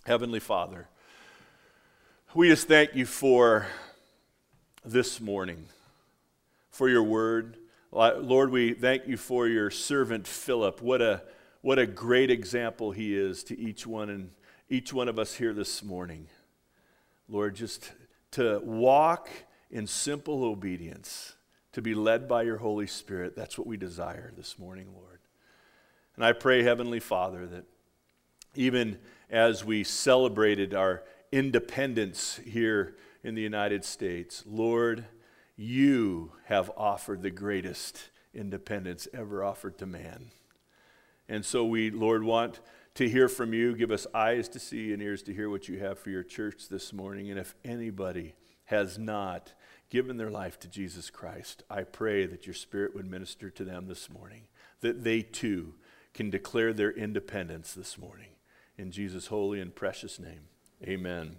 Heavenly Father, we just thank you for this morning, for your word. Lord, we thank you for your servant Philip. What a great example he is to each one of us here this morning. Lord, just to walk in simple obedience, to be led by your Holy Spirit, that's what we desire this morning, Lord. And I pray, Heavenly Father, that even as we celebrated our independence here in the United States, Lord, you have offered the greatest independence ever offered to man. And so we, Lord, want to hear from you. Give us eyes to see and ears to hear what you have for your church this morning. And if anybody has not given their life to Jesus Christ, I pray that your Spirit would minister to them this morning, that they too can declare their independence this morning. In Jesus' holy and precious name, amen.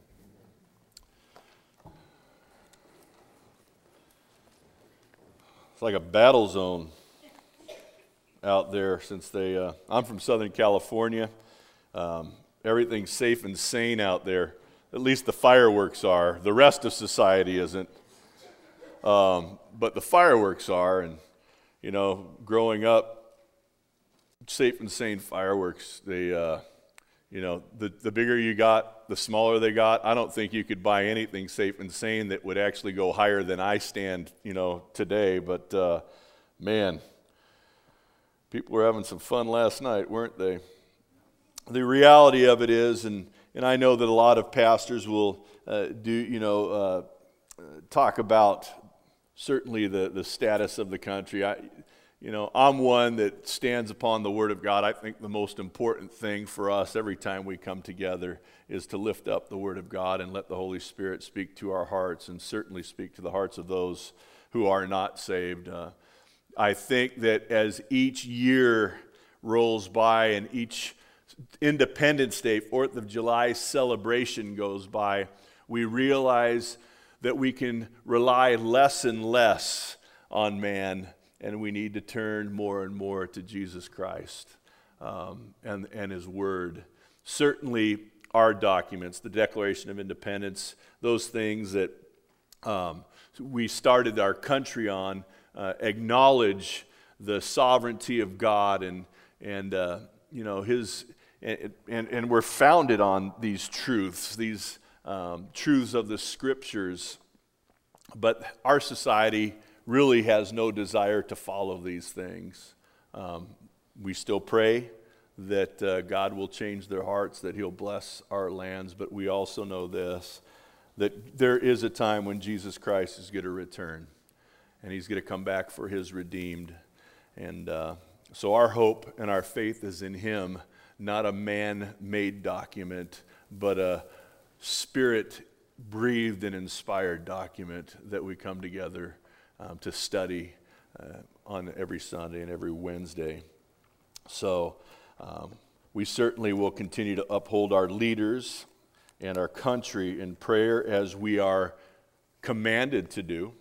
It's like a battle zone out there since I'm from Southern California. Everything's safe and sane out there. At least the fireworks are. The rest of society isn't. But the fireworks are, and, you know, growing up, safe and sane fireworks, they... the bigger you got, the smaller they got. I don't think you could buy anything safe and sane that would actually go higher than I stand, today. But, man, people were having some fun last night, weren't they? The reality of it is, and I know that a lot of pastors will talk about certainly the status of the country. I'm one that stands upon the Word of God. I think the most important thing for us every time we come together is to lift up the Word of God and let the Holy Spirit speak to our hearts and certainly speak to the hearts of those who are not saved. I think that as each year rolls by and each Independence Day, 4th of July celebration goes by, we realize that we can rely less and less on man, and we need to turn more and more to Jesus Christ and His Word. Certainly our documents, the Declaration of Independence, those things that we started our country on, acknowledge the sovereignty of God and His, and we're founded on these truths of the Scriptures. But our society really has no desire to follow these things. We still pray that God will change their hearts, that He'll bless our lands, but we also know this, that there is a time when Jesus Christ is going to return, and He's going to come back for His redeemed. And so our hope and our faith is in Him, not a man-made document, but a Spirit-breathed and inspired document that we come together to study on every Sunday and every Wednesday. So we certainly will continue to uphold our leaders and our country in prayer as we are commanded to do.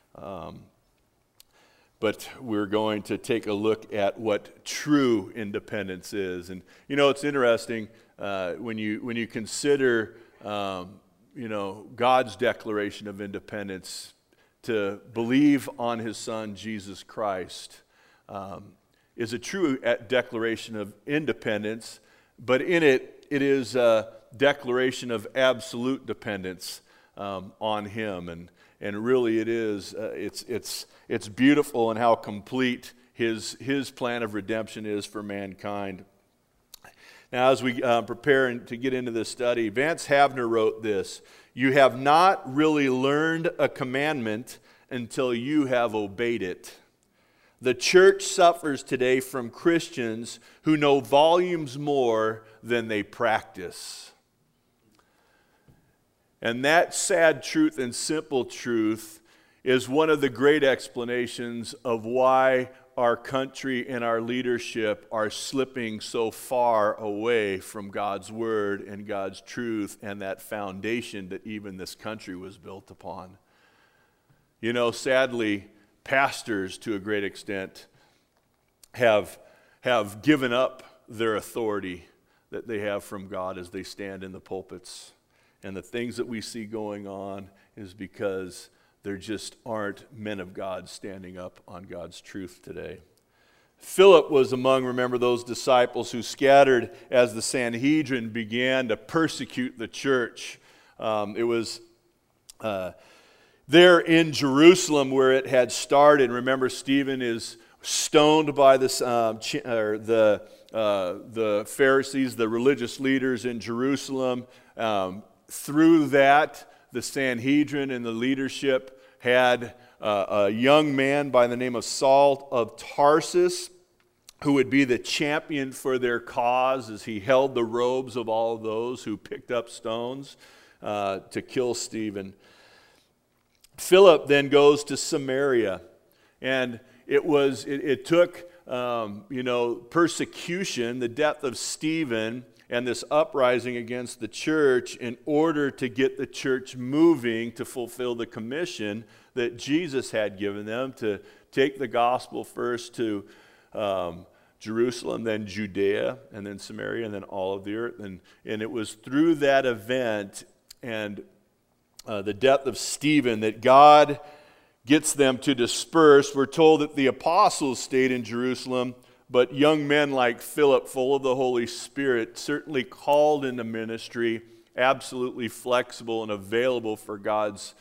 But we're going to take a look at what true independence is. And, it's interesting when you consider, God's declaration of independence. To believe on His Son, Jesus Christ, is a true declaration of independence, but in it is a declaration of absolute dependence on Him, and really it is. It's beautiful in how complete His plan of redemption is for mankind. Now, as we prepare to get into this study, Vance Havner wrote this: "You have not really learned a commandment until you have obeyed it. The church suffers today from Christians who know volumes more than they practice." And that sad truth and simple truth is one of the great explanations of why our country and our leadership are slipping so far away from God's Word and God's truth and that foundation that even this country was built upon. Sadly, pastors to a great extent have given up their authority that they have from God as they stand in the pulpits. And the things that we see going on is because there just aren't men of God standing up on God's truth today. Philip was among, remember, those disciples who scattered as the Sanhedrin began to persecute the church. It was there in Jerusalem where it had started. Remember, Stephen is stoned by the Pharisees, the religious leaders in Jerusalem. Through that, the Sanhedrin and the leadership had a young man by the name of Saul of Tarsus, who would be the champion for their cause as he held the robes of all of those who picked up stones to kill Stephen. Philip then goes to Samaria, and it took persecution, the death of Stephen, and this uprising against the church in order to get the church moving to fulfill the commission that Jesus had given them to take the gospel first to Jerusalem, then Judea, and then Samaria, and then all of the earth. And it was through that event and the death of Stephen that God gets them to disperse. We're told that the apostles stayed in Jerusalem, but young men like Philip, full of the Holy Spirit, certainly called into ministry, absolutely flexible and available for God's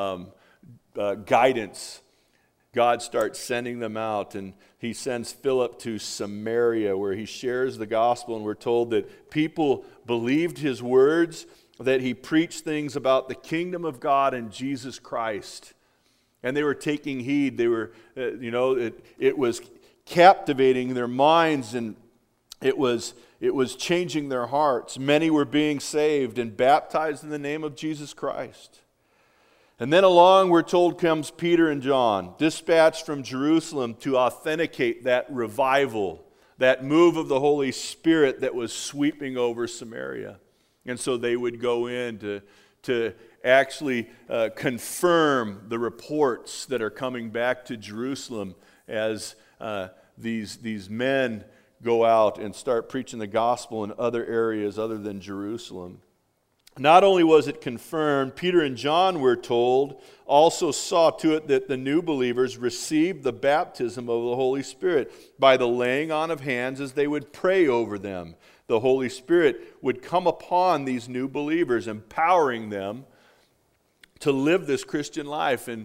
guidance. God starts sending them out, and he sends Philip to Samaria, where he shares the gospel, and we're told that people believed his words, that he preached things about the kingdom of God and Jesus Christ. And they were taking heed. They were, it was captivating their minds, and it was changing their hearts. Many were being saved and baptized in the name of Jesus Christ. And then along, we're told, comes Peter and John, dispatched from Jerusalem to authenticate that revival, that move of the Holy Spirit that was sweeping over Samaria. And so they would go in to actually confirm the reports that are coming back to Jerusalem as these men go out and start preaching the gospel in other areas other than Jerusalem. Not only was it confirmed, Peter and John, we're told, also saw to it that the new believers received the baptism of the Holy Spirit by the laying on of hands as they would pray over them. The Holy Spirit would come upon these new believers, empowering them to live this Christian life and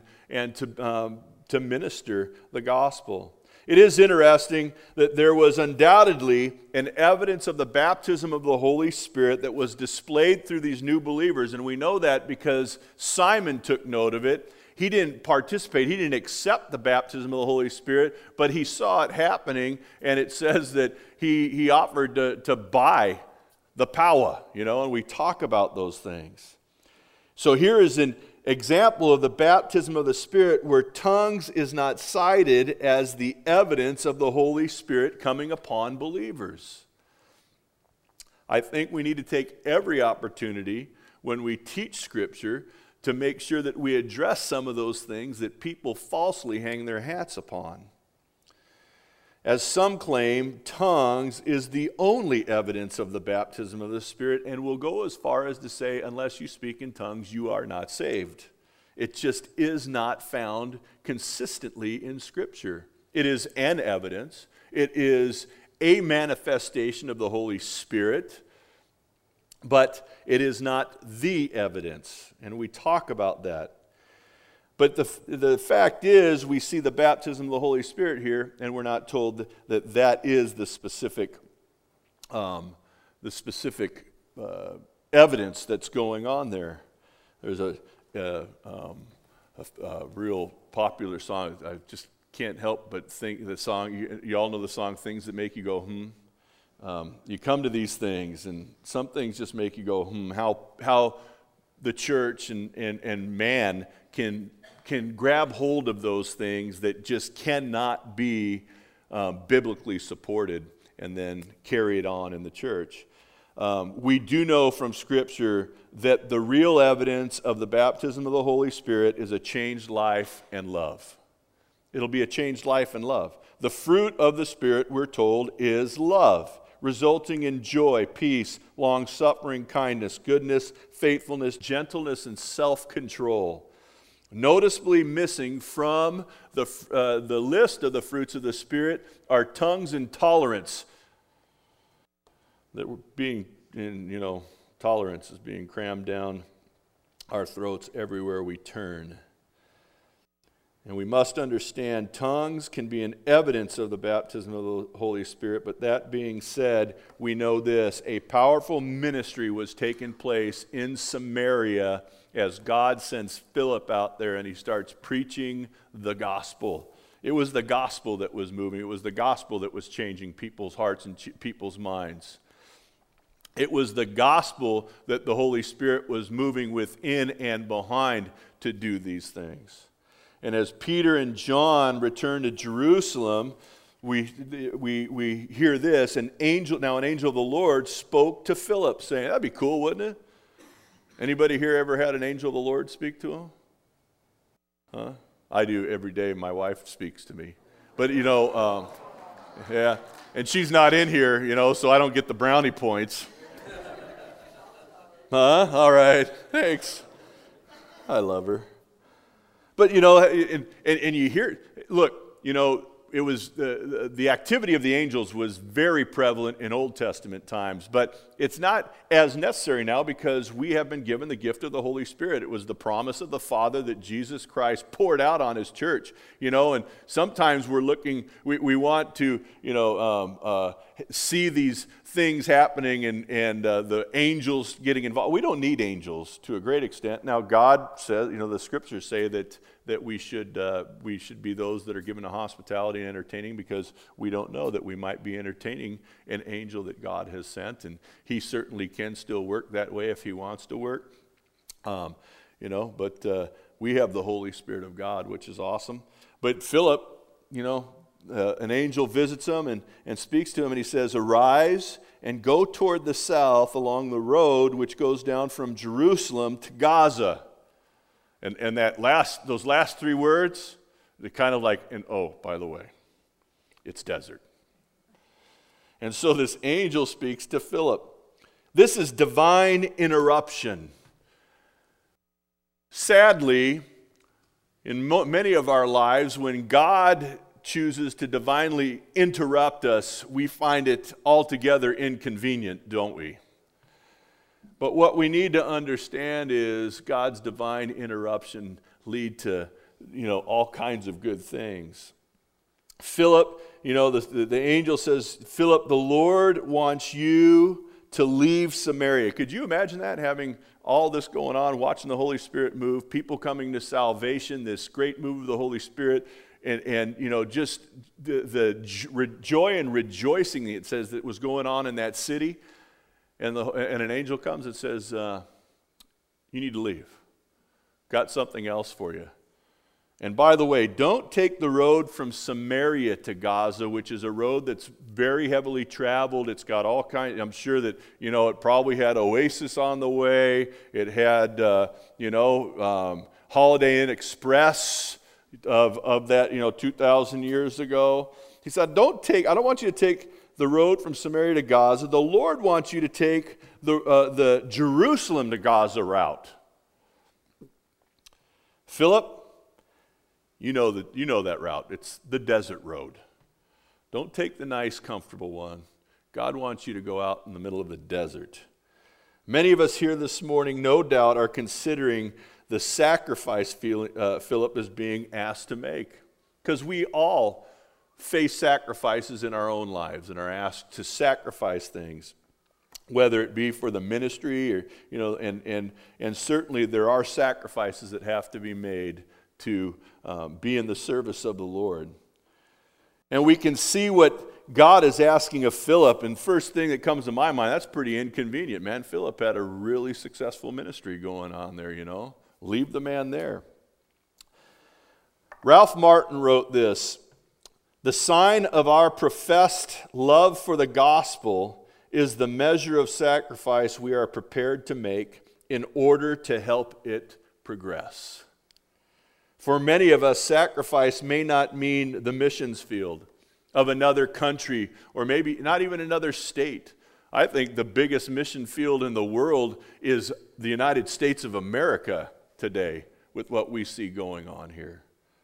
to minister the gospel. It is interesting that there was undoubtedly an evidence of the baptism of the Holy Spirit that was displayed through these new believers, and we know that because Simon took note of it. He didn't participate, he didn't accept the baptism of the Holy Spirit, but he saw it happening, and it says that he offered to buy the power, and we talk about those things. So here is an example of the baptism of the Spirit where tongues is not cited as the evidence of the Holy Spirit coming upon believers. I think we need to take every opportunity when we teach Scripture to make sure that we address some of those things that people falsely hang their hats upon. As some claim, tongues is the only evidence of the baptism of the Spirit, and will go as far as to say, unless you speak in tongues, you are not saved. It just is not found consistently in Scripture. It is an evidence. It is a manifestation of the Holy Spirit, but it is not the evidence, and we talk about that. But the fact is, we see the baptism of the Holy Spirit here, and we're not told that that is the specific evidence that's going on there. There's a real popular song. I just can't help but think the song. You all know the song, "Things That Make You Go You come to these things, and some things just make you go How the church and man can grab hold of those things that just cannot be biblically supported and then carry it on in the church. We do know from Scripture that the real evidence of the baptism of the Holy Spirit is a changed life and love. It'll be a changed life and love. The fruit of the Spirit, we're told, is love. resulting in joy, peace, long-suffering, kindness, goodness, faithfulness, gentleness, and self-control. Noticeably missing from the list of the fruits of the Spirit are tongues and tolerance. That we're being, tolerance is being crammed down our throats everywhere we turn. And we must understand tongues can be an evidence of the baptism of the Holy Spirit, but that being said, we know this: a powerful ministry was taking place in Samaria as God sends Philip out there and he starts preaching the gospel. It was the gospel that was moving. It was the gospel that was changing people's hearts and people's minds. It was the gospel that the Holy Spirit was moving within and behind to do these things. And as Peter and John return to Jerusalem, we hear this: an angel of the Lord spoke to Philip, saying, that'd be cool, wouldn't it? Anybody here ever had an angel of the Lord speak to him? Huh? I do every day. My wife speaks to me. But, yeah. And she's not in here, so I don't get the brownie points. Huh? All right. Thanks. I love her. But, and you hear, look, it was the activity of the angels was very prevalent in Old Testament times, but it's not as necessary now because we have been given the gift of the Holy Spirit. It was the promise of the Father that Jesus Christ poured out on his church, and sometimes we're looking, we want to, see these things happening and the angels getting involved. We don't need angels to a great extent. Now, God says, the scriptures say that we should be those that are given to hospitality and entertaining, because we don't know that we might be entertaining an angel that God has sent, and he certainly can still work that way if he wants to work. But we have the Holy Spirit of God, which is awesome. But Philip, an angel visits him and speaks to him, and he says, "Arise and go toward the south along the road which goes down from Jerusalem to Gaza." And those last three words, they're kind of like, and oh, by the way, it's desert. And so this angel speaks to Philip. This is divine interruption. Sadly, in many of our lives, when God chooses to divinely interrupt us, we find it altogether inconvenient, don't we? But what we need to understand is God's divine interruption lead to, all kinds of good things. Philip, the angel says, "Philip, the Lord wants you to leave Samaria." Could you imagine that, having all this going on, watching the Holy Spirit move, people coming to salvation, this great move of the Holy Spirit, and just the joy and rejoicing, it says, that was going on in that city. And an angel comes and says, you need to leave. Got something else for you. And by the way, don't take the road from Samaria to Gaza, which is a road that's very heavily traveled. It's got all kinds, I'm sure that, it probably had Oasis on the way. It had, Holiday Inn Express of that, 2,000 years ago. He said, I don't want you to take the road from Samaria to Gaza. The Lord wants you to take the Jerusalem to Gaza route. Philip, you know that route. It's the desert road. Don't take the nice, comfortable one. God wants you to go out in the middle of the desert. Many of us here this morning, no doubt, are considering the sacrifice Philip is being asked to make, because we all face sacrifices in our own lives and are asked to sacrifice things, whether it be for the ministry or, and certainly there are sacrifices that have to be made to be in the service of the Lord. And we can see what God is asking of Philip, and first thing that comes to my mind, that's pretty inconvenient, man. Philip had a really successful ministry going on there, Leave the man there. Ralph Martin wrote this: "The sign of our professed love for the gospel is the measure of sacrifice we are prepared to make in order to help it progress." For many of us, sacrifice may not mean the missions field. of another country, or maybe not even another state. I think the biggest mission field in the world is the United States of America today with what we see going on here.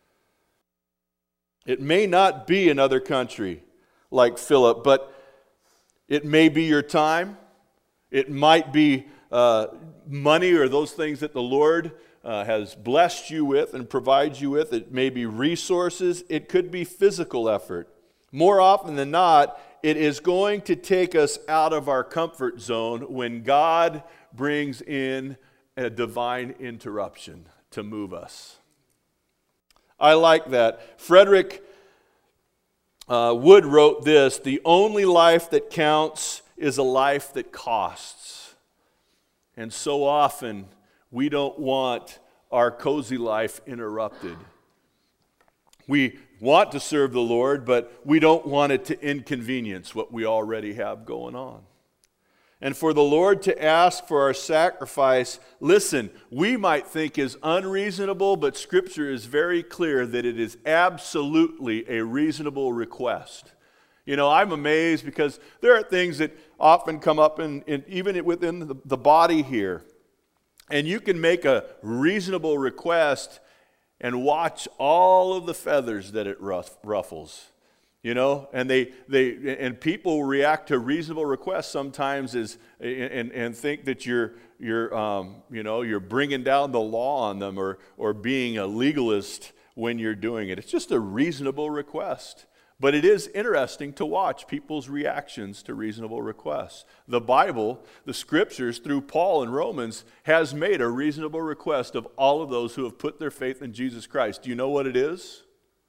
It may not be another country like Philip, but it may be your time. It might be money or those things that the Lord has blessed you with and provides you with. It may be resources. It could be physical effort. More often than not, it is going to take us out of our comfort zone when God brings in a divine interruption to move us. I like that. Frederick Wood wrote this: "The only life that counts is a life that costs." And so often, we don't want our cozy life interrupted. We want to serve the Lord, but we don't want it to inconvenience what we already have going on. And for the Lord to ask for our sacrifice, listen, we might think is unreasonable, but Scripture is very clear that it is absolutely a reasonable request. You know, I'm amazed because there are things that often come up even within the body here. And you can make a reasonable request and watch all of the feathers that it ruffles. You know, and people react to reasonable requests sometimes and think that you're bringing down the law on them or being a legalist when you're doing it. It's just a reasonable request. But it is interesting to watch people's reactions to reasonable requests. The Bible, the Scriptures, through Paul in Romans, has made a reasonable request of all of those who have put their faith in Jesus Christ. Do you know what it is?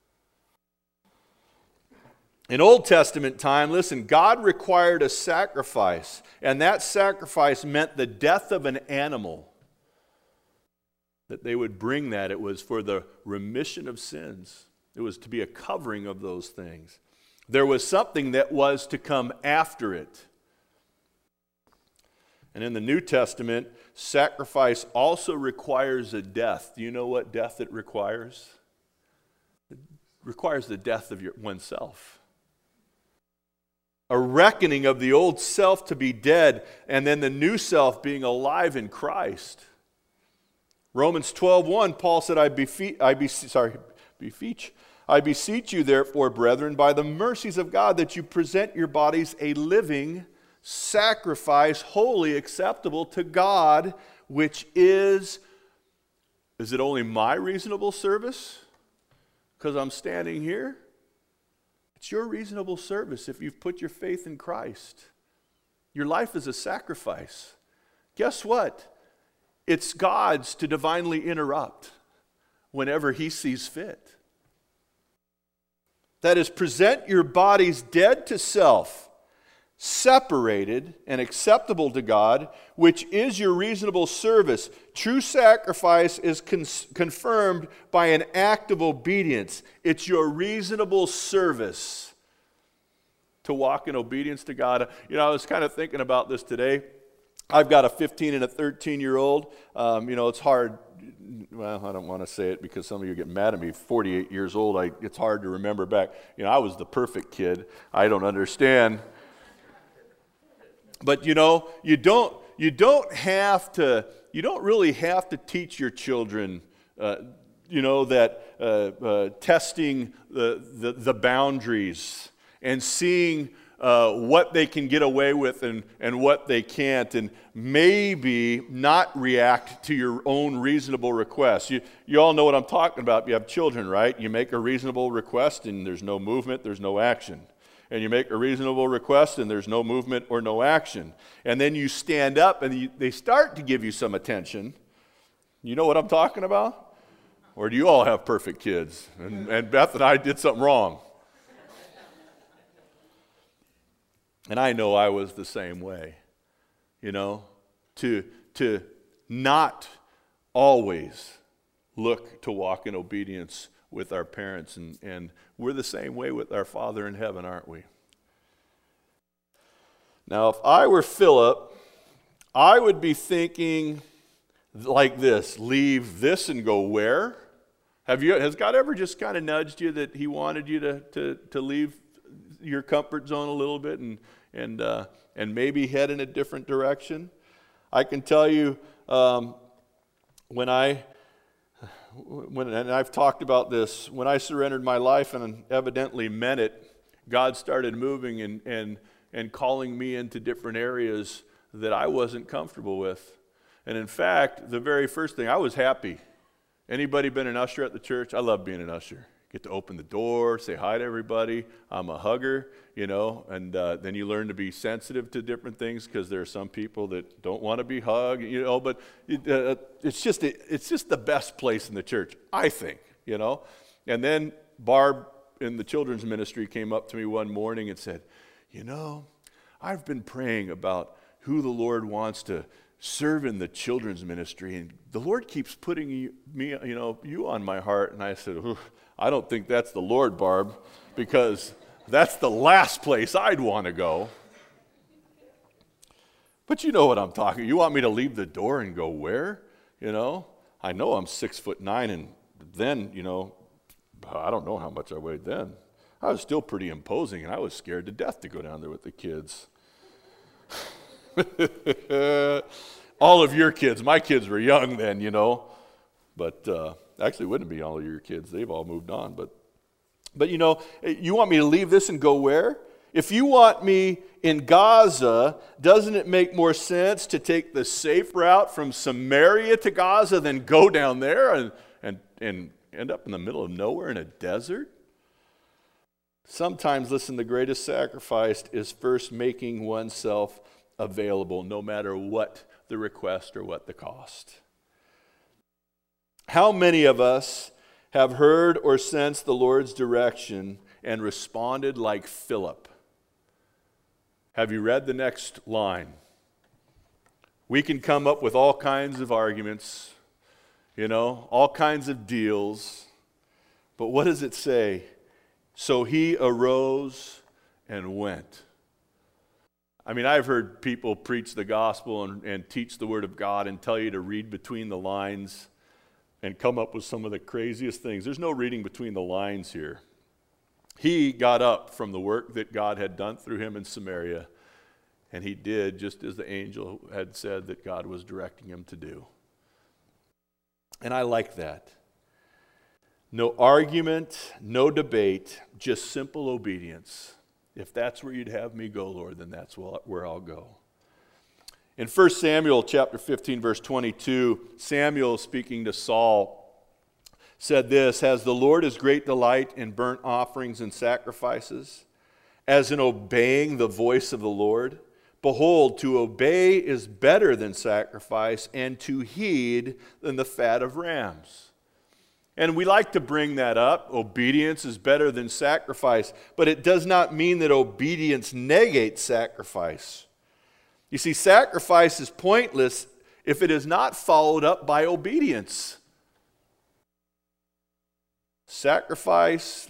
In Old Testament time, listen, God required a sacrifice, and that sacrifice meant the death of an animal. That they would bring that. It was for the remission of sins. It was to be a covering of those things. There was something that was to come after it. And in the New Testament, sacrifice also requires a death. Do you know what death it requires? It requires the death of oneself. A reckoning of the old self to be dead, and then the new self being alive in Christ. Romans 12:1, Paul said, I beseech you, therefore, brethren, by the mercies of God, that you present your bodies a living sacrifice, wholly acceptable to God, which is it only my reasonable service? Because I'm standing here? It's your reasonable service if you've put your faith in Christ. Your life is a sacrifice. Guess what? It's God's to divinely interrupt whenever He sees fit. That is, present your bodies dead to self, separated and acceptable to God, which is your reasonable service. True sacrifice is confirmed by an act of obedience. It's your reasonable service to walk in obedience to God. You know, I was kind of thinking about this today. I've got a 15 and a 13-year-old. It's hard. Well, I don't want to say it because some of you get mad at me. 48 years old, it's hard to remember back. I was the perfect kid. I don't understand. But you don't really have to teach your children, that testing the boundaries and seeing what they can get away with and what they can't, and maybe not react to your own reasonable requests. You all know what I'm talking about. You have children, right? You make a reasonable request and there's no movement, there's no action. And you make a reasonable request and there's no movement or no action. And then you stand up and they start to give you some attention. You know what I'm talking about? Or do you all have perfect kids? And Beth and I did something wrong. And I know I was the same way, to not always look to walk in obedience with our parents. And we're the same way with our Father in heaven, aren't we? Now, if I were Philip, I would be thinking like this: leave this and go where? Has God ever just kind of nudged you that He wanted you to leave your comfort zone a little bit and maybe head in a different direction. I can tell you, when and I've talked about this, when I surrendered my life and evidently meant it, God started moving and calling me into different areas that I wasn't comfortable with. And in fact, the very first thing, I was happy. Anybody been an usher at the church? I love being an usher. Get to open the door, say hi to everybody. I'm a hugger, and then you learn to be sensitive to different things because there are some people that don't want to be hugged, but it's just the best place in the church, I think, And then Barb in the children's ministry came up to me one morning and said, I've been praying about who the Lord wants to serve in the children's ministry, and the Lord keeps putting you on my heart. And I said, I don't think that's the Lord, Barb, because that's the last place I'd want to go. But you know what I'm talking. You want me to leave the door and go where? I know I'm 6'9", and then, I don't know how much I weighed then. I was still pretty imposing, and I was scared to death to go down there with the kids. All of your kids. My kids were young then, but actually it wouldn't be all of your kids. They've all moved on. But you want me to leave this and go where? If you want me in Gaza, doesn't it make more sense to take the safe route from Samaria to Gaza than go down there and end up in the middle of nowhere in a desert? Sometimes, listen, the greatest sacrifice is first making oneself available, no matter what the request or what the cost. How many of us have heard or sensed the Lord's direction and responded like Philip? Have you read the next line? We can come up with all kinds of arguments, all kinds of deals, but what does it say? So he arose and went. I mean, I've heard people preach the gospel and teach the Word of God and tell you to read between the lines and come up with some of the craziest things. There's no reading between the lines here. He got up from the work that God had done through him in Samaria, and he did just as the angel had said that God was directing him to do. And I like that. No argument, no debate, just simple obedience. If that's where you'd have me go, Lord, then that's where I'll go. In 1 Samuel chapter 15, verse 22, Samuel, speaking to Saul, said this, "Has the Lord his great delight in burnt offerings and sacrifices, as in obeying the voice of the Lord? Behold, to obey is better than sacrifice, and to heed than the fat of rams." And we like to bring that up. Obedience is better than sacrifice. But it does not mean that obedience negates sacrifice. You see, sacrifice is pointless if it is not followed up by obedience. Sacrifice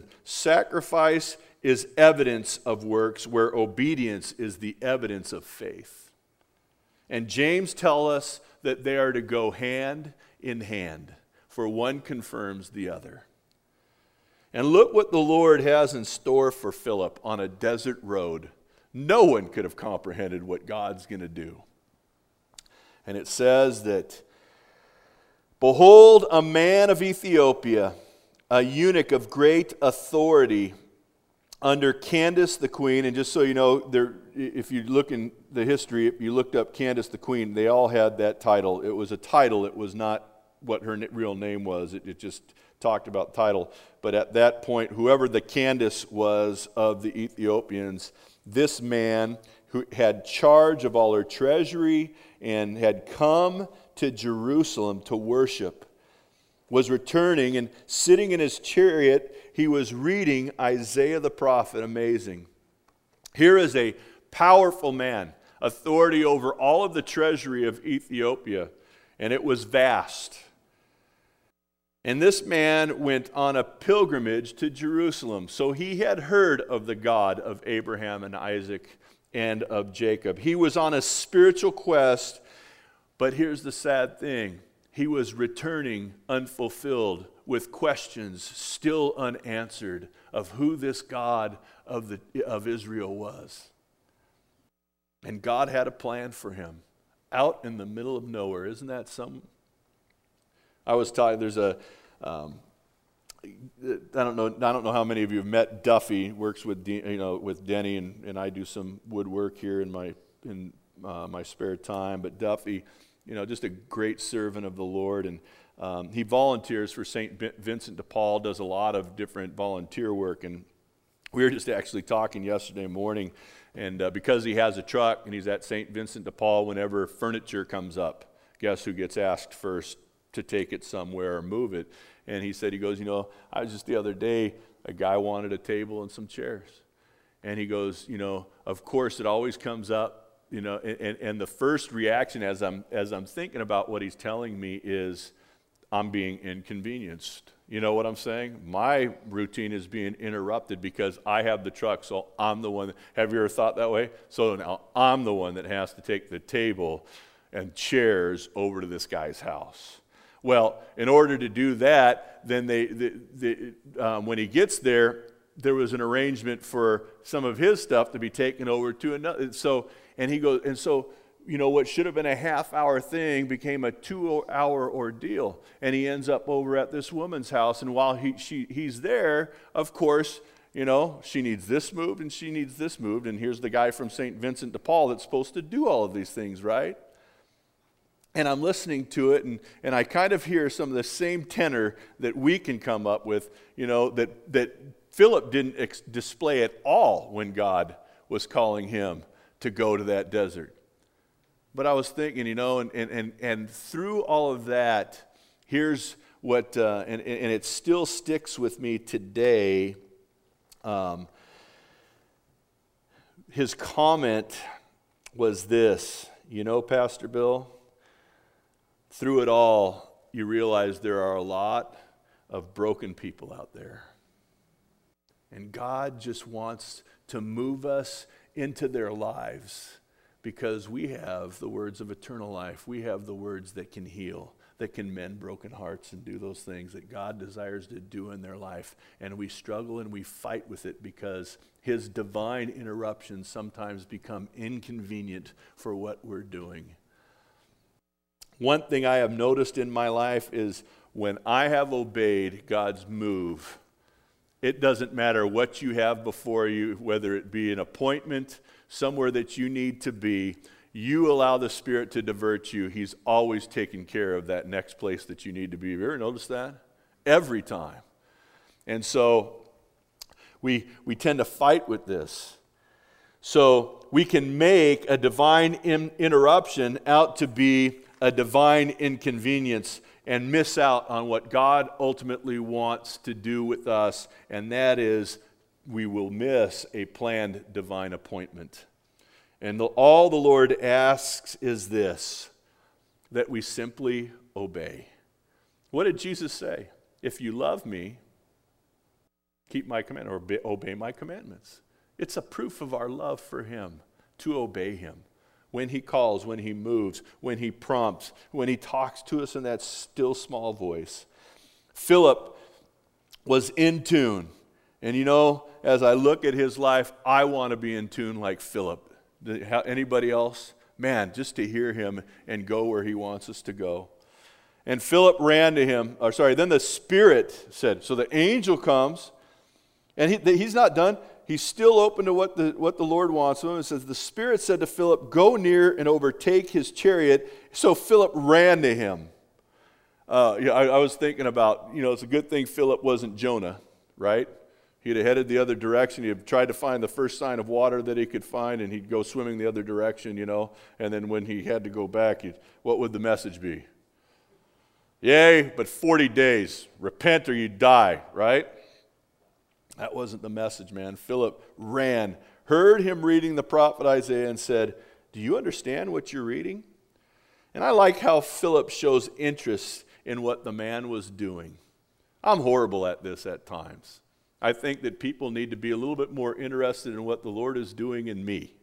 is evidence of works, where obedience is the evidence of faith. And James tells us that they are to go hand in hand, for one confirms the other. And look what the Lord has in store for Philip on a desert road. No one could have comprehended what God's going to do. And it says that, "Behold, a man of Ethiopia, a eunuch of great authority under Candace the queen." And just so you know, if you look in the history, if you looked up Candace the queen, they all had that title. It was a title. It was not what her real name was. It just talked about title. But at that point, whoever the Candace was of the Ethiopians, this man who had charge of all her treasury and had come to Jerusalem to worship, was returning, and sitting in his chariot, he was reading Isaiah the prophet. Amazing. Here is a powerful man, authority over all of the treasury of Ethiopia, and it was vast. And this man went on a pilgrimage to Jerusalem. So he had heard of the God of Abraham and Isaac and of Jacob. He was on a spiritual quest, but here's the sad thing. He was returning unfulfilled with questions still unanswered of who this God of Israel was. And God had a plan for him out in the middle of nowhere. Isn't that something? I was talking, there's a, I don't know how many of you have met Duffy, works with with Denny, and I do some woodwork here in my spare time. But Duffy, just a great servant of the Lord, and he volunteers for St. Vincent de Paul, does a lot of different volunteer work. And we were just actually talking yesterday morning, and because he has a truck and he's at St. Vincent de Paul, whenever furniture comes up, guess who gets asked first to take it somewhere or move it? And he said, I was just the other day, a guy wanted a table and some chairs. And he goes, of course it always comes up, and the first reaction as I'm thinking about what he's telling me is, I'm being inconvenienced. You know what I'm saying? My routine is being interrupted because I have the truck, so I'm the one. Have you ever thought that way? So now I'm the one that has to take the table and chairs over to this guy's house. Well, in order to do that, then when he gets there, there was an arrangement for some of his stuff to be taken over to another. So what should have been a half-hour thing became a 2-hour ordeal. And he ends up over at this woman's house. And while he's there, of course, she needs this moved and she needs this moved. And here's the guy from St. Vincent de Paul that's supposed to do all of these things, right? And I'm listening to it, and I kind of hear some of the same tenor that we can come up with, that Philip didn't display at all when God was calling him to go to that desert. But I was thinking, and through all of that, here's what, and it still sticks with me today. His comment was this, Pastor Bill, through it all, you realize there are a lot of broken people out there. And God just wants to move us into their lives because we have the words of eternal life. We have the words that can heal, that can mend broken hearts and do those things that God desires to do in their life. And we struggle and we fight with it because his divine interruptions sometimes become inconvenient for what we're doing. One thing I have noticed in my life is when I have obeyed God's move, it doesn't matter what you have before you, whether it be an appointment, somewhere that you need to be, you allow the Spirit to divert you. He's always taking care of that next place that you need to be. Have you ever noticed that? Every time. And so we tend to fight with this. So we can make a divine interruption out to be a divine inconvenience and miss out on what God ultimately wants to do with us, and that is we will miss a planned divine appointment. And all the Lord asks is this, that we simply obey. What did Jesus say? If you love me, keep my command, or obey my commandments. It's a proof of our love for him to obey him. When he calls, when he moves, when he prompts, when he talks to us in that still small voice. Philip was in tune. And as I look at his life, I want to be in tune like Philip. Anybody else? Man, just to hear him and go where he wants us to go. And Philip ran to him, then the Spirit said, so the angel comes, and he's not done. He's still open to what the Lord wants of him. It says, the Spirit said to Philip, go near and overtake his chariot. So Philip ran to him. I was thinking about, it's a good thing Philip wasn't Jonah, right? He'd have headed the other direction. He'd have tried to find the first sign of water that he could find, and he'd go swimming the other direction, And then when he had to go back, what would the message be? Yea, but 40 days. Repent or you die, right? That wasn't the message, man. Philip ran, heard him reading the prophet Isaiah, and said, do you understand what you're reading? And I like how Philip shows interest in what the man was doing. I'm horrible at this at times. I think that people need to be a little bit more interested in what the Lord is doing in me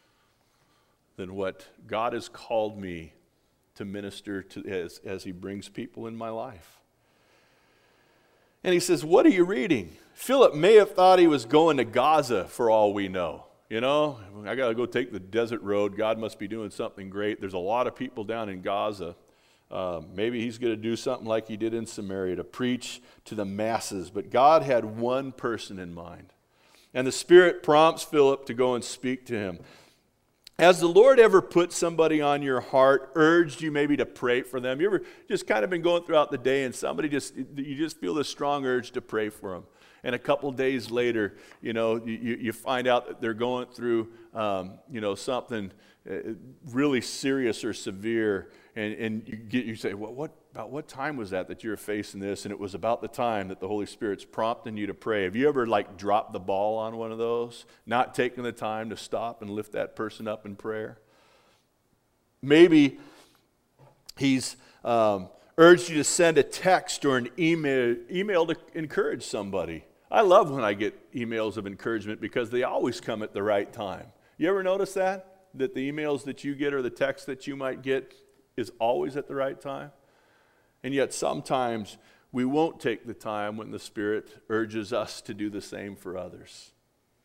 than what God has called me to minister to as he brings people in my life. And he says, what are you reading? Philip may have thought he was going to Gaza for all we know. You know, I got to go take the desert road. God must be doing something great. There's a lot of people down in Gaza. Maybe he's going to do something like he did in Samaria to preach to the masses. But God had one person in mind. And the Spirit prompts Philip to go and speak to him. Has the Lord ever put somebody on your heart, urged you maybe to pray for them? You ever just kind of been going throughout the day and you just feel this strong urge to pray for them? And a couple days later, you know, you find out that they're going through, something really serious or severe. And you say, well, about what time was that you're facing this? And it was about the time that the Holy Spirit's prompting you to pray. Have you ever dropped the ball on one of those? Not taking the time to stop and lift that person up in prayer? Maybe he's urged you to send a text or an email to encourage somebody. I love when I get emails of encouragement because they always come at the right time. You ever notice that? That the emails that you get or the text that you might get is always at the right time? And yet sometimes we won't take the time when the Spirit urges us to do the same for others.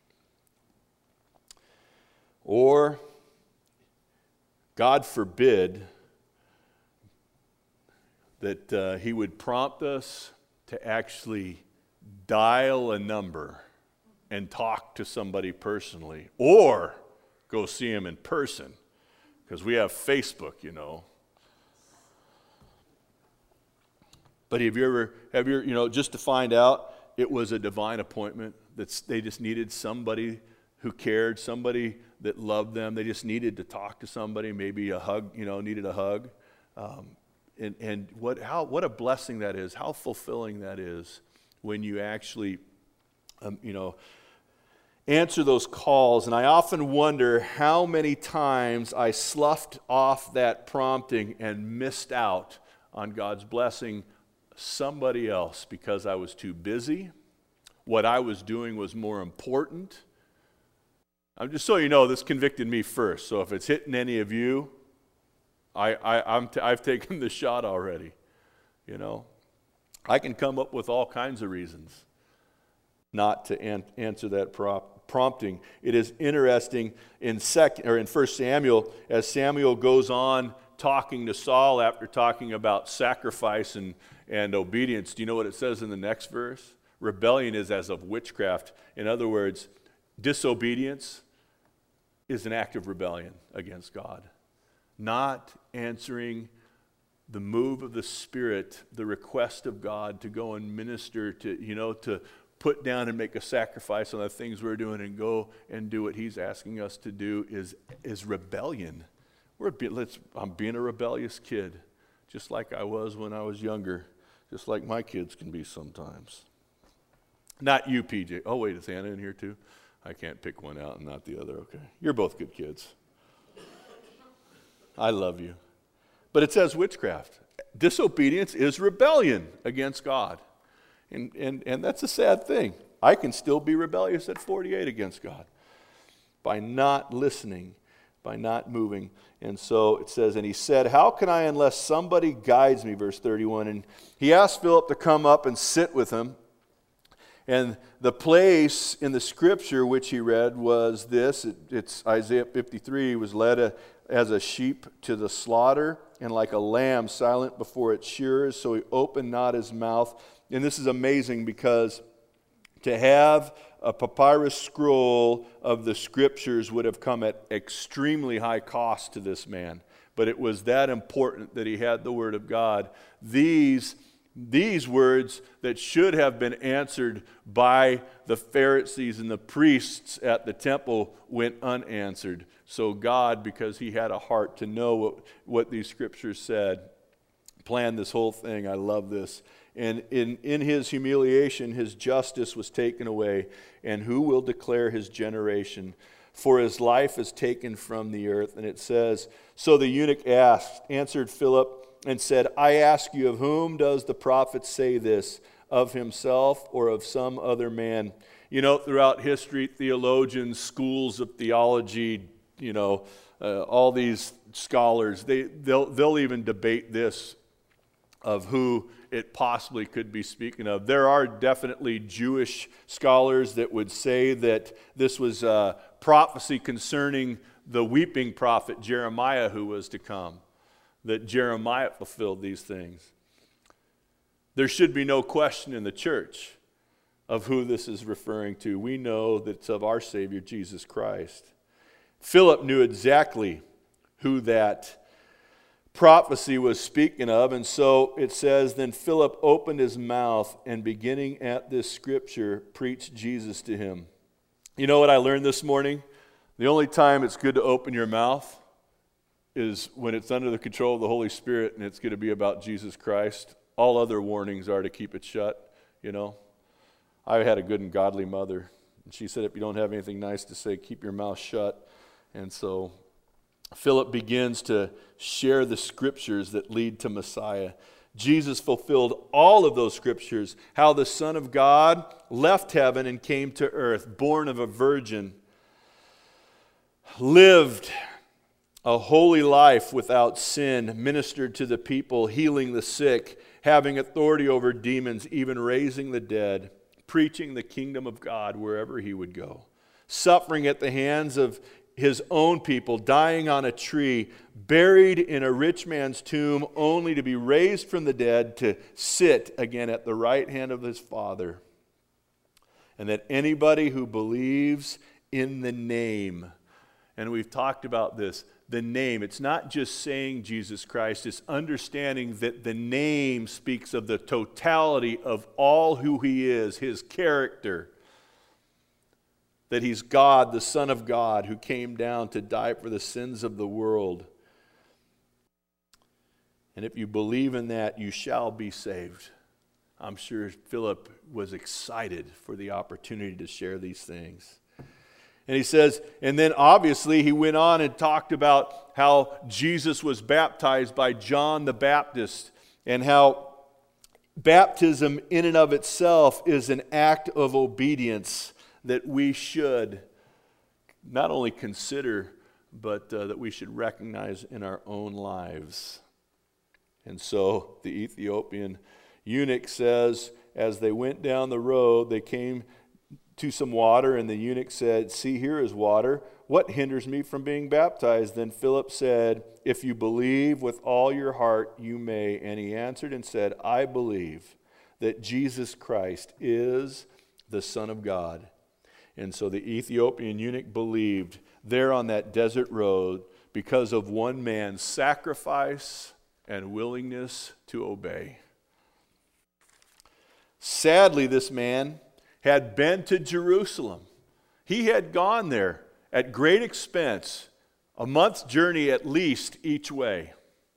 Or, God forbid, that he would prompt us to actually dial a number and talk to somebody personally, or go see him in person, because we have Facebook, you know. But have you ever, just to find out it was a divine appointment, that they just needed somebody who cared, somebody that loved them. They just needed to talk to somebody, maybe a hug, needed a hug. And what a blessing that is, how fulfilling that is when you actually, answer those calls. And I often wonder how many times I sloughed off that prompting and missed out on God's blessing somebody else because I was too busy. What I was doing was more important. I'm just so you know, this convicted me first. So if it's hitting any of you, I've taken the shot already. I can come up with all kinds of reasons not to answer that prompting. It is interesting in 1 Samuel, as Samuel goes on talking to Saul after talking about sacrifice and obedience. Do you know what it says in the next verse? Rebellion is as of witchcraft. In other words, disobedience is an act of rebellion against God. Not answering the move of the Spirit, the request of God to go and minister, to put down and make a sacrifice on the things we're doing and go and do what he's asking us to do is rebellion. I'm being a rebellious kid, just like I was when I was younger, just like my kids can be sometimes. Not you, PJ. Oh, wait, is Anna in here too? I can't pick one out and not the other. Okay. You're both good kids. I love you. But it says witchcraft. Disobedience is rebellion against God. And that's a sad thing. I can still be rebellious at 48 against God by not listening, by not moving. And so it says, and he said, how can I unless somebody guides me, verse 31. And he asked Philip to come up and sit with him. And the place in the scripture which he read was this. It's Isaiah 53. He was led as a sheep to the slaughter, and like a lamb silent before its shearers, so he opened not his mouth. And this is amazing because to have a papyrus scroll of the scriptures would have come at extremely high cost to this man. But it was that important that he had the Word of God. These words that should have been answered by the Pharisees and the priests at the temple went unanswered. So God, because he had a heart to know what these scriptures said, planned this whole thing. I love this. And in his humiliation, his justice was taken away. And who will declare his generation? For his life is taken from the earth. And it says, so the eunuch answered Philip and said, I ask you, of whom does the prophet say this? Of himself or of some other man? Throughout history, theologians, schools of theology, all these scholars, they'll even debate this. of who it possibly could be speaking of. There are definitely Jewish scholars that would say that this was a prophecy concerning the weeping prophet Jeremiah who was to come, that Jeremiah fulfilled these things. There should be no question in the church of who this is referring to. We know that it's of our Savior, Jesus Christ. Philip knew exactly who that prophecy was speaking of, and so it says, then Philip opened his mouth and beginning at this scripture, preached Jesus to him. You know what I learned this morning? The only time it's good to open your mouth is when it's under the control of the Holy Spirit and it's going to be about Jesus Christ. All other warnings are to keep it shut, you know. I had a good and godly mother, and she said, if you don't have anything nice to say, keep your mouth shut. And so Philip begins to share the scriptures that lead to Messiah. Jesus fulfilled all of those scriptures, how the Son of God left heaven and came to earth, born of a virgin, lived a holy life without sin, ministered to the people, healing the sick, having authority over demons, even raising the dead, preaching the kingdom of God wherever he would go, suffering at the hands of his own people, dying on a tree, buried in a rich man's tomb, only to be raised from the dead to sit again at the right hand of his Father. And that anybody who believes in the name, and we've talked about this, the name, it's not just saying Jesus Christ, it's understanding that the name speaks of the totality of all who he is, his character, that he's God, the Son of God, who came down to die for the sins of the world. And if you believe in that, you shall be saved. I'm sure Philip was excited for the opportunity to share these things. And he says, and then obviously he went on and talked about how Jesus was baptized by John the Baptist, and how baptism in and of itself is an act of obedience that we should not only consider, but that we should recognize in our own lives. And so the Ethiopian eunuch says, as they went down the road, they came to some water, and the eunuch said, see, here is water. What hinders me from being baptized? Then Philip said, if you believe with all your heart, you may. And he answered and said, I believe that Jesus Christ is the Son of God. And so the Ethiopian eunuch believed there on that desert road because of one man's sacrifice and willingness to obey. Sadly, this man had been to Jerusalem. He had gone there at great expense, a month's journey at least each way.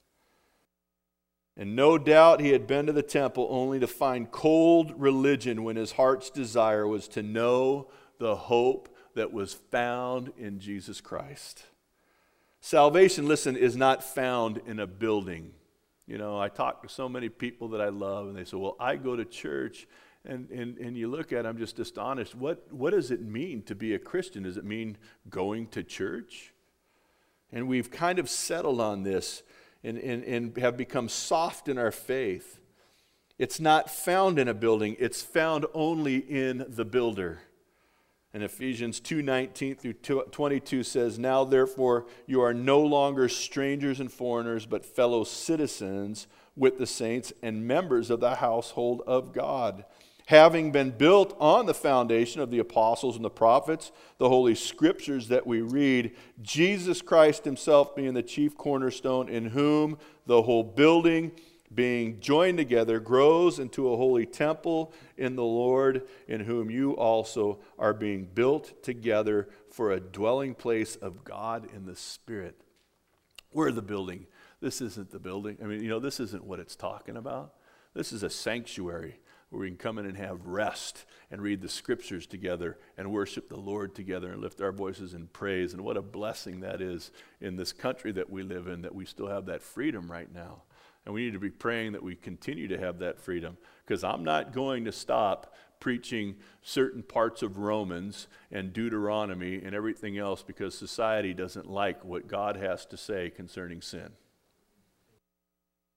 And no doubt he had been to the temple only to find cold religion when his heart's desire was to know the hope that was found in Jesus Christ. Salvation, listen, is not found in a building. You know, I talk to so many people that I love, and they say, well, I go to church, and you look at it, I'm just astonished. What does it mean to be a Christian? Does it mean going to church? And we've kind of settled on this and have become soft in our faith. It's not found in a building. It's found only in the builder. And Ephesians 2:19 through 22 says, now therefore you are no longer strangers and foreigners, but fellow citizens with the saints and members of the household of God, having been built on the foundation of the apostles and the prophets, the holy scriptures that we read, Jesus Christ himself being the chief cornerstone, in whom the whole building being joined together grows into a holy temple in the Lord, in whom you also are being built together for a dwelling place of God in the Spirit. We're the building. This isn't the building. I mean, this isn't what it's talking about. This is a sanctuary where we can come in and have rest and read the scriptures together and worship the Lord together and lift our voices in praise. And what a blessing that is in this country that we live in, that we still have that freedom right now. And we need to be praying that we continue to have that freedom, because I'm not going to stop preaching certain parts of Romans and Deuteronomy and everything else because society doesn't like what God has to say concerning sin.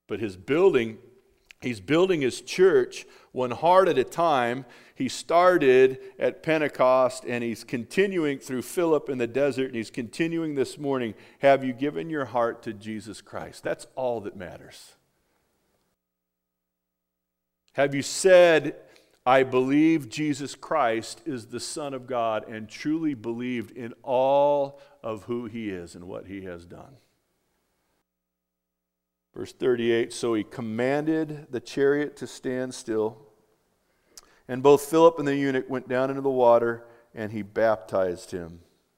But he's building his church one heart at a time. He started at Pentecost, and he's continuing through Philip in the desert, and he's continuing this morning. Have you given your heart to Jesus Christ? That's all that matters. Have you said, I believe Jesus Christ is the Son of God, and truly believed in all of who he is and what he has done? Verse 38, so he commanded the chariot to stand still, and both Philip and the eunuch went down into the water, and he baptized him.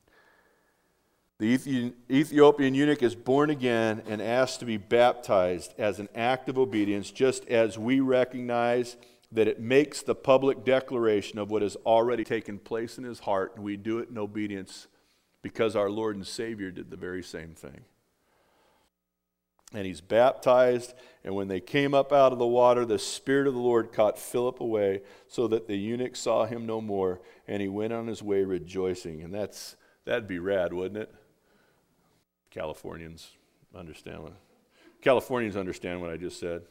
The Ethiopian eunuch is born again and asked to be baptized as an act of obedience, just as we recognize that it makes the public declaration of what has already taken place in his heart, and we do it in obedience because our Lord and Savior did the very same thing. And he's baptized, and when they came up out of the water, the Spirit of the Lord caught Philip away, so that the eunuch saw him no more, and he went on his way rejoicing. And that'd be rad, wouldn't it? Californians understand what I just said.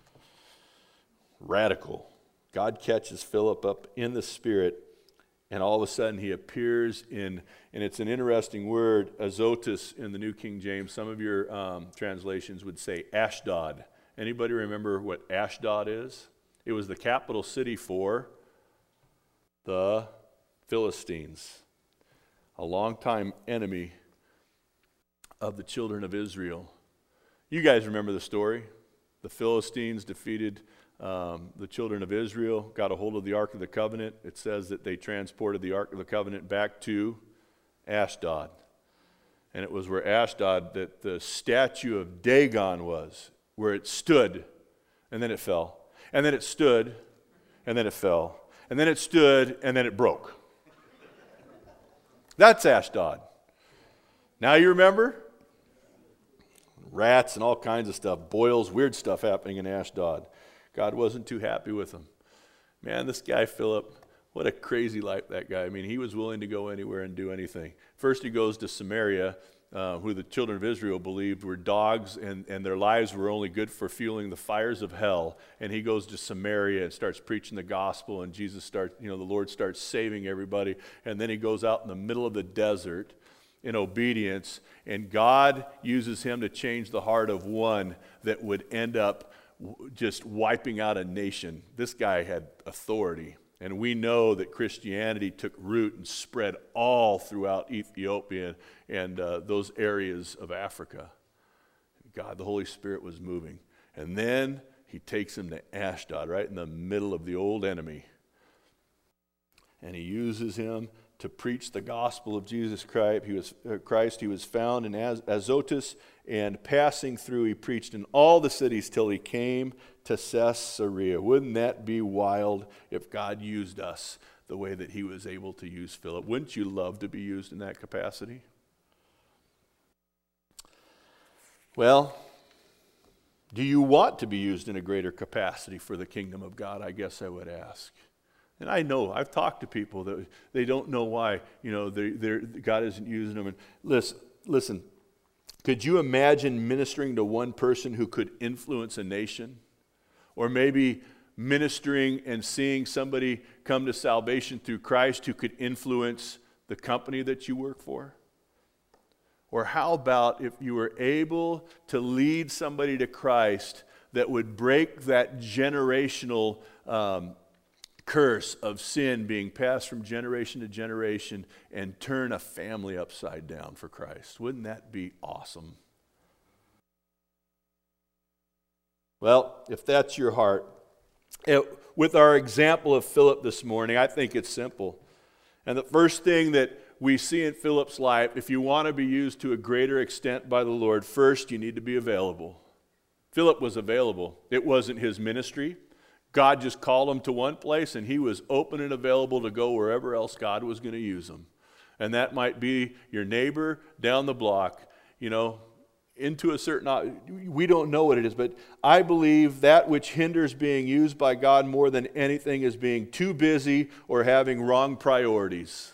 Radical. God catches Philip up in the Spirit, and all of a sudden he appears in, and it's an interesting word, azotus in the New King James. Some of your translations would say Ashdod. Anybody remember what Ashdod is? It was the capital city for the Philistines, a longtime enemy of the children of Israel. You guys remember the story. The Philistines defeated the children of Israel, got a hold of the Ark of the Covenant. It says that they transported the Ark of the Covenant back to Ashdod. And it was where Ashdod that the statue of Dagon was, where it stood, and then it fell. And then it stood, and then it fell. And then it stood, and then it broke. That's Ashdod. Now you remember? Rats and all kinds of stuff, boils, weird stuff happening in Ashdod. God wasn't too happy with him. Man, this guy Philip, what a crazy life that guy. I mean, he was willing to go anywhere and do anything. First he goes to Samaria, who the children of Israel believed were dogs, and their lives were only good for fueling the fires of hell. And he goes to Samaria and starts preaching the gospel, and the Lord starts saving everybody. And then he goes out in the middle of the desert in obedience, and God uses him to change the heart of one that would end up just wiping out a nation. This guy had authority. And we know that Christianity took root and spread all throughout Ethiopia and those areas of Africa. God, the Holy Spirit was moving. And then he takes him to Ashdod, right in the middle of the old enemy. And he uses him to preach the gospel of Jesus Christ. He was found in Azotus, and passing through, he preached in all the cities till he came to Caesarea. Wouldn't that be wild if God used us the way that he was able to use Philip? Wouldn't you love to be used in that capacity? Well, do you want to be used in a greater capacity for the kingdom of God? I guess I would ask. And I know, I've talked to people that they don't know why, God isn't using them. And listen, could you imagine ministering to one person who could influence a nation? Or maybe ministering and seeing somebody come to salvation through Christ who could influence the company that you work for? Or how about if you were able to lead somebody to Christ that would break that generational curse of sin being passed from generation to generation and turn a family upside down for Christ? Wouldn't that be awesome? Well, if that's your heart, with our example of Philip this morning, I think it's simple. And the first thing that we see in Philip's life, if you want to be used to a greater extent by the Lord, first you need to be available. Philip was available. It wasn't his ministry. God just called him to one place, and he was open and available to go wherever else God was going to use him. And that might be your neighbor down the block, into a certain, we don't know what it is, but I believe that which hinders being used by God more than anything is being too busy or having wrong priorities.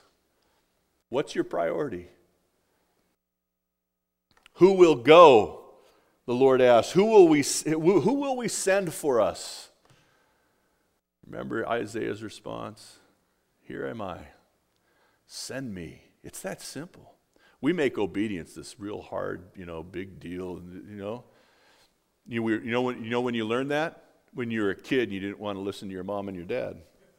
What's your priority? Who will go The Lord asks, who will we send for us? Remember Isaiah's response? Here am I. Send me. It's that simple. We make obedience this real hard, big deal, You know when you learned that? When you were a kid and you didn't want to listen to your mom and your dad.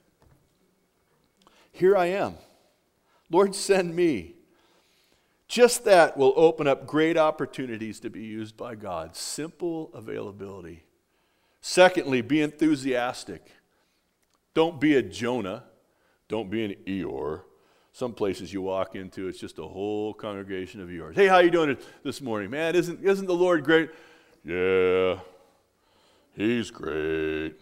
Here I am. Lord, send me. Just that will open up great opportunities to be used by God. Simple availability. Secondly, be enthusiastic. Don't be a Jonah. Don't be an Eeyore. Some places you walk into, it's just a whole congregation of Eeyores. Hey, how you doing this morning? Man, isn't the Lord great? Yeah, He's great.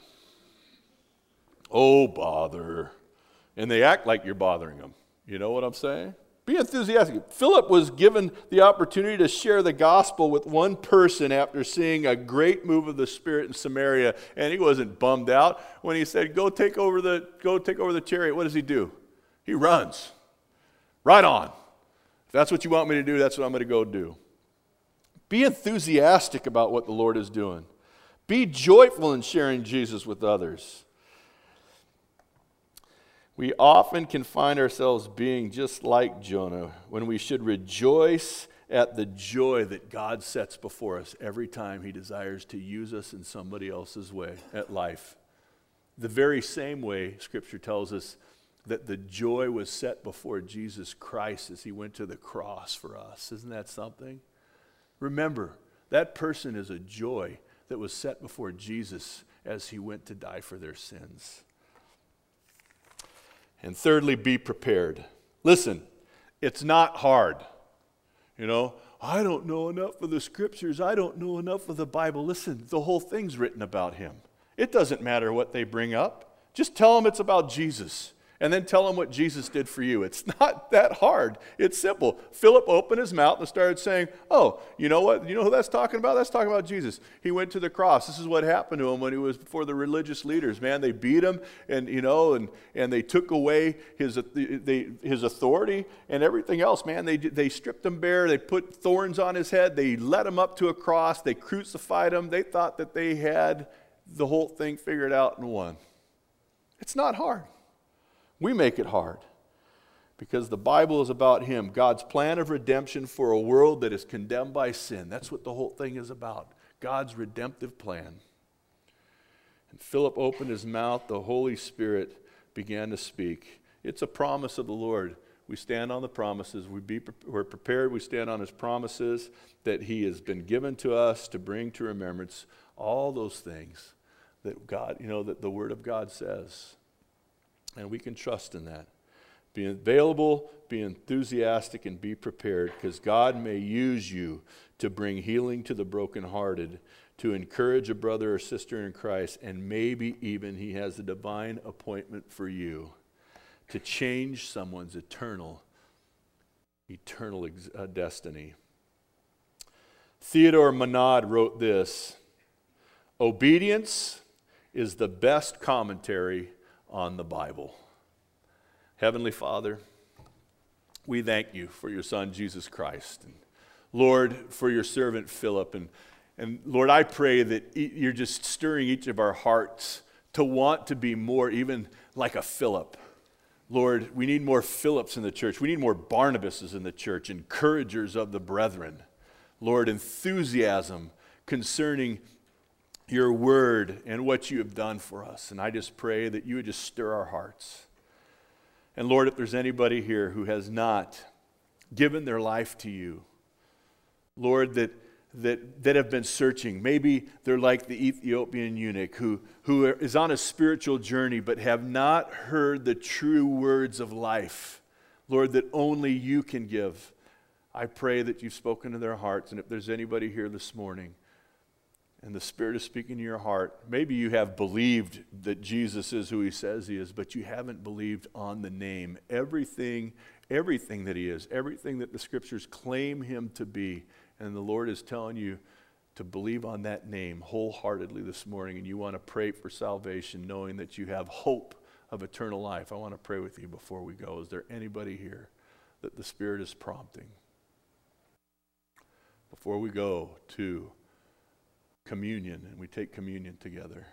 Oh, bother. And they act like you're bothering them. You know what I'm saying? Be enthusiastic. Philip was given the opportunity to share the gospel with one person after seeing a great move of the Spirit in Samaria, and he wasn't bummed out when he said, go take over the chariot. What does he do? He runs. Right on. If that's what you want me to do, that's what I'm going to go do. Be enthusiastic about what the Lord is doing. Be joyful in sharing Jesus with others. We often can find ourselves being just like Jonah when we should rejoice at the joy that God sets before us every time He desires to use us in somebody else's way at life. The very same way Scripture tells us that the joy was set before Jesus Christ as He went to the cross for us. Isn't that something? Remember, that person is a joy that was set before Jesus as He went to die for their sins. And thirdly, be prepared. Listen, it's not hard. I don't know enough of the Scriptures. I don't know enough of the Bible. Listen, the whole thing's written about Him. It doesn't matter what they bring up. Just tell them it's about Jesus. And then tell them what Jesus did for you. It's not that hard. It's simple. Philip opened his mouth and started saying, oh, you know what? You know who that's talking about? That's talking about Jesus. He went to the cross. This is what happened to him when he was before the religious leaders. Man, they beat him and they took away his authority and everything else. Man, they stripped him bare. They put thorns on his head. They led him up to a cross. They crucified him. They thought that they had the whole thing figured out and won. It's not hard. We make it hard because the Bible is about Him, God's plan of redemption for a world that is condemned by sin. That's what the whole thing is about, God's redemptive plan. And Philip opened his mouth, the Holy Spirit began to speak. It's a promise of the Lord. We stand on the promises. We're prepared. We stand on His promises that He has been given to us to bring to remembrance all those things that God, that the Word of God says. And we can trust in that. Be available, be enthusiastic, and be prepared because God may use you to bring healing to the brokenhearted, to encourage a brother or sister in Christ, and maybe even He has a divine appointment for you to change someone's eternal destiny. Theodore Monod wrote this: obedience is the best commentary on the Bible. Heavenly Father, we thank You for Your Son, Jesus Christ. And Lord, for Your servant Philip. And Lord, I pray that You're just stirring each of our hearts to want to be more even like a Philip. Lord, we need more Philips in the church. We need more Barnabases in the church, encouragers of the brethren. Lord, enthusiasm concerning Your word and what You have done for us. And I just pray that You would just stir our hearts. And Lord, if there's anybody here who has not given their life to You, Lord, that have been searching, maybe they're like the Ethiopian eunuch who is on a spiritual journey but have not heard the true words of life, Lord, that only You can give. I pray that You've spoken to their hearts. And if there's anybody here this morning and the Spirit is speaking to your heart, maybe you have believed that Jesus is who He says He is, but you haven't believed on the name. Everything that He is, everything that the Scriptures claim Him to be, and the Lord is telling you to believe on that name wholeheartedly this morning, and you want to pray for salvation, knowing that you have hope of eternal life. I want to pray with you before we go. Is there anybody here that the Spirit is prompting? Before we go to communion, and we take communion together.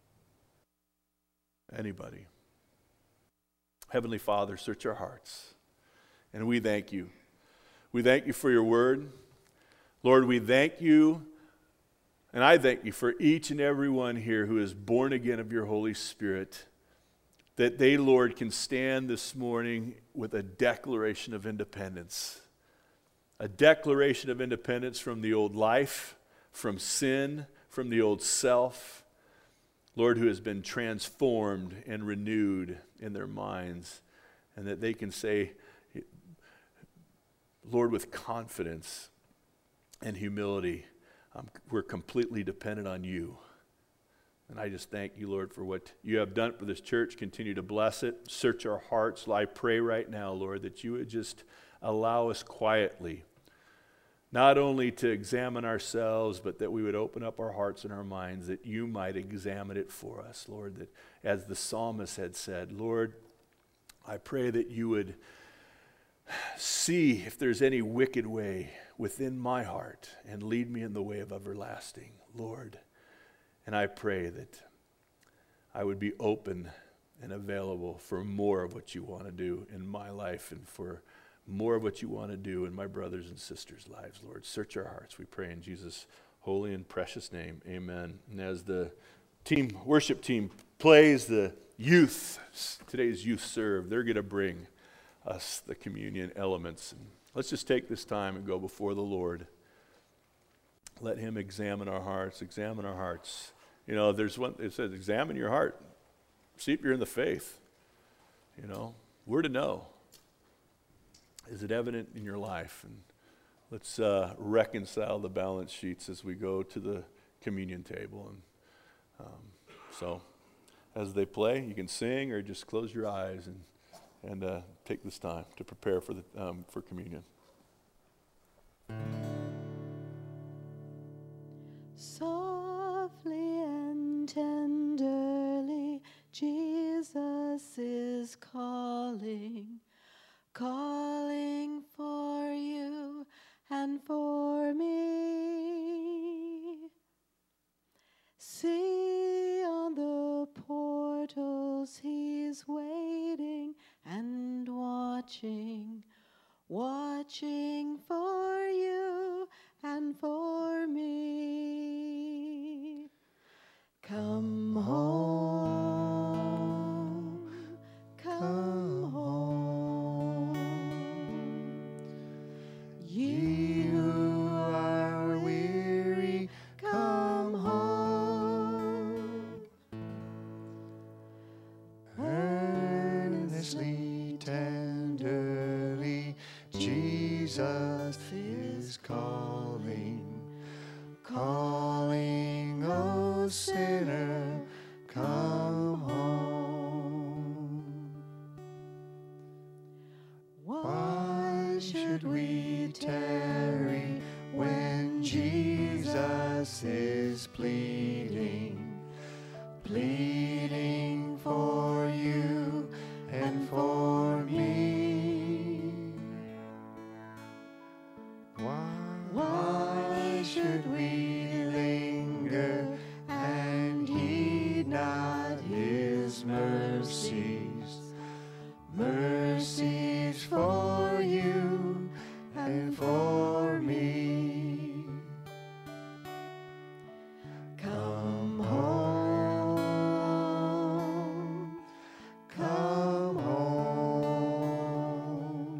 Anybody? Heavenly Father, search our hearts, and we thank you. We thank you for your word. Lord, we thank you, and I thank you for each and every one here who is born again of your Holy Spirit, that they, Lord, can stand this morning with a declaration of independence. A declaration of independence from the old life, from sin, from the old self. Lord, who has been transformed and renewed in their minds, and that they can say, Lord, with confidence and humility, we're completely dependent on you. And I just thank you, Lord, for what you have done for this church. Continue to bless it. Search our hearts. I pray right now, Lord, that you would just allow us quietly, not only to examine ourselves, but that we would open up our hearts and our minds, that you might examine it for us, Lord, that as the psalmist had said, Lord, I pray that you would see if there's any wicked way within my heart and lead me in the way of everlasting, Lord. And I pray that I would be open and available for more of what you want to do in my life and for more of what you want to do in my brothers and sisters' lives, Lord. Search our hearts, we pray in Jesus' holy and precious name. Amen. And as the worship team plays, the youth, today's youth serve, they're going to bring us the communion elements. And let's just take this time and go before the Lord. Let him examine our hearts, examine our hearts. You know, there's one, it says, examine your heart. See if you're in the faith. You know, we're to know. Is it evident in your life? And let's reconcile the balance sheets as we go to the communion table. And so as they play, you can sing or just close your eyes and take this time to prepare for communion. Softly and tenderly, Jesus is calling, calling for you and for me. See on the portals he's waiting and watching, watching for you and for me. Come home, come home. Ye who are weary, come home. Earnestly, tenderly, Jesus is calling, calling, O sinner, come home. Why should we tarry when Jesus is pleading, pleading for you and for me? Why should we linger and heed not his mercies, mercies for you and for me? Come home, come home.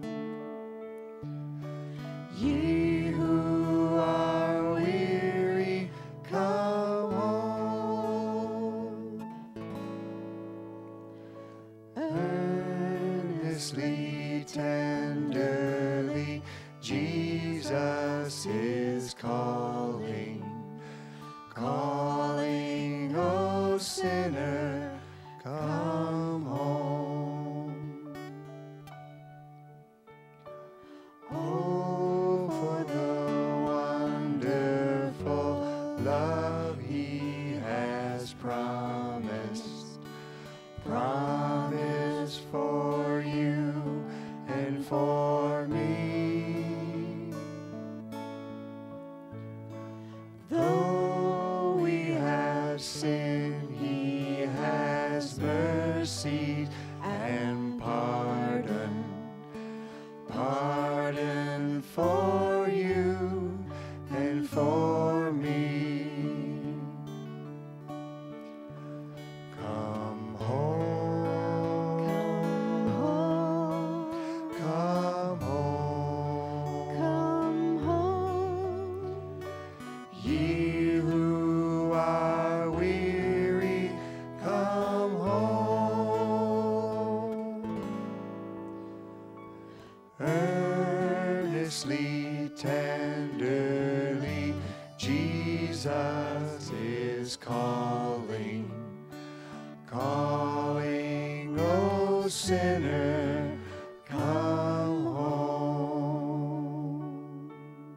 Ye who are weary, come home. Earnestly, tenderly, Jesus is calling, calling, O sinner, come home. Oh, for the wonderful love he has promised, promised for you and for me. Though mercy and pardon. Pardon for you and for me. Come home, Come home, come home, come home. ye who are weary, come home. Earnestly, tenderly, Jesus is calling, calling, O sinner, come home.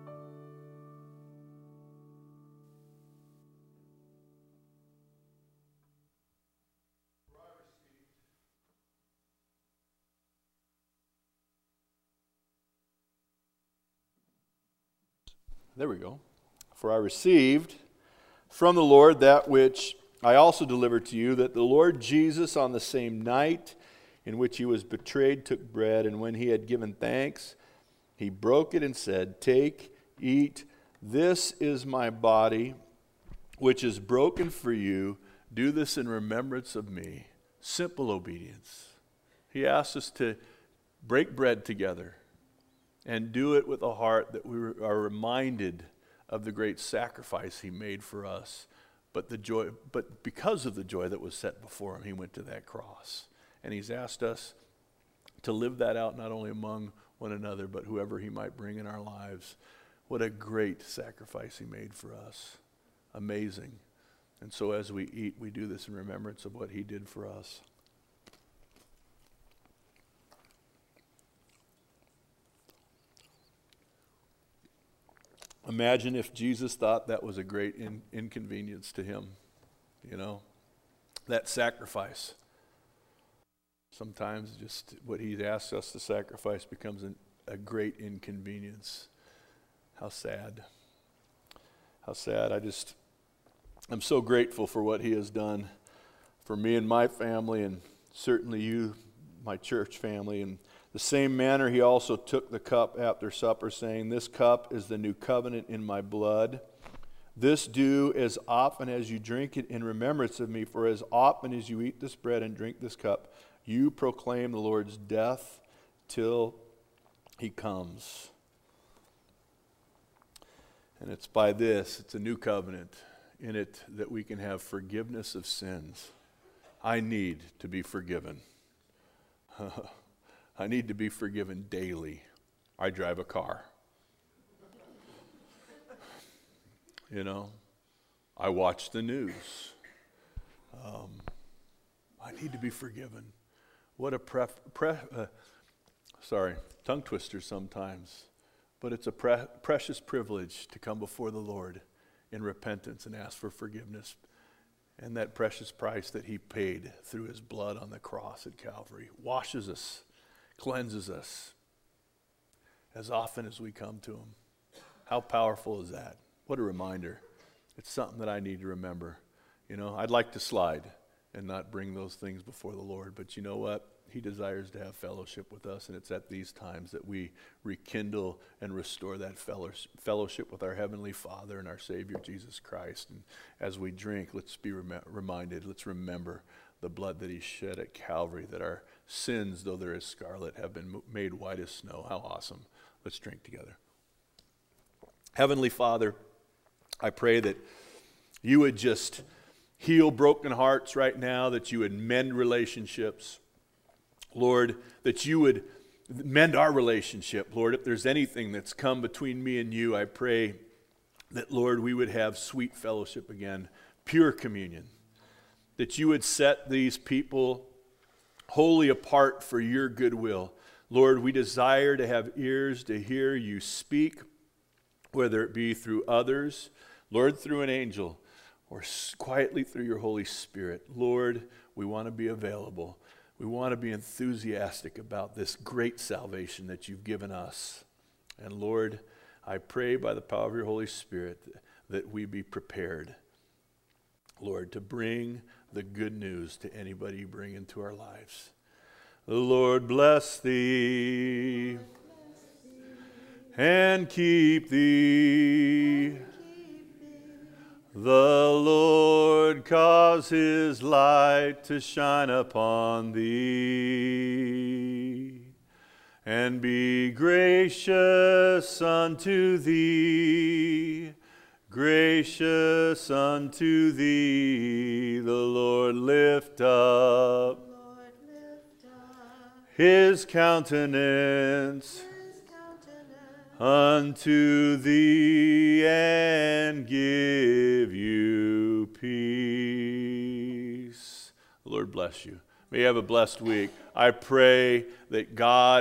There we go. For I received from the Lord that which I also delivered to you, that the Lord Jesus, on the same night in which he was betrayed, took bread, and when he had given thanks, he broke it and said, "Take, eat, this is my body, which is broken for you. Do this in remembrance of me." Simple obedience. He asks us to break bread together and do it with a heart that we are reminded of the great sacrifice he made for us. But because of the joy that was set before him, he went to that cross. And he's asked us to live that out not only among one another, but whoever he might bring in our lives. What a great sacrifice he made for us. Amazing. And so as we eat, we do this in remembrance of what he did for us. Imagine if Jesus thought that was a great inconvenience to him, that sacrifice. Sometimes just what he asks us to sacrifice becomes a great inconvenience. How sad. How sad. I'm so grateful for what he has done for me and my family, and certainly you, my church family. In the same manner, he also took the cup after supper, saying, "This cup is the new covenant in my blood. This do as often as you drink it in remembrance of me. For as often as you eat this bread and drink this cup, you proclaim the Lord's death till he comes." And it's by this, it's a new covenant in it, that we can have forgiveness of sins. I need to be forgiven. I need to be forgiven daily. I drive a car. I watch the news. I need to be forgiven. What a tongue twister sometimes. But it's a precious privilege to come before the Lord in repentance and ask for forgiveness. And that precious price that he paid through his blood on the cross at Calvary washes us, cleanses us as often as we come to him. How powerful is that? What a reminder. It's something that I need to remember. I'd like to slide and not bring those things before the Lord, but you know what? He desires to have fellowship with us, and it's at these times that we rekindle and restore that fellowship with our Heavenly Father and our Savior, Jesus Christ. And as we drink, let's be reminded, let's remember the blood that he shed at Calvary, that our sins, though they're as scarlet, have been made white as snow. How awesome. Let's drink together. Heavenly Father, I pray that you would just heal broken hearts right now, that you would mend relationships. Lord, that you would mend our relationship. Lord, if there's anything that's come between me and you, I pray that, Lord, we would have sweet fellowship again, pure communion, that you would set these people wholly apart for your goodwill. Lord, we desire to have ears to hear you speak, whether it be through others, Lord, through an angel, or quietly through your Holy Spirit. Lord, we want to be available. We want to be enthusiastic about this great salvation that you've given us. And Lord, I pray by the power of your Holy Spirit that we be prepared. Lord, to bring the good news to anybody you bring into our lives. The Lord bless thee and keep thee. The Lord cause his light to shine upon thee and be gracious unto thee. Gracious unto thee. The Lord lift up his countenance unto thee and give you peace. The Lord bless you. May you have a blessed week. I pray that God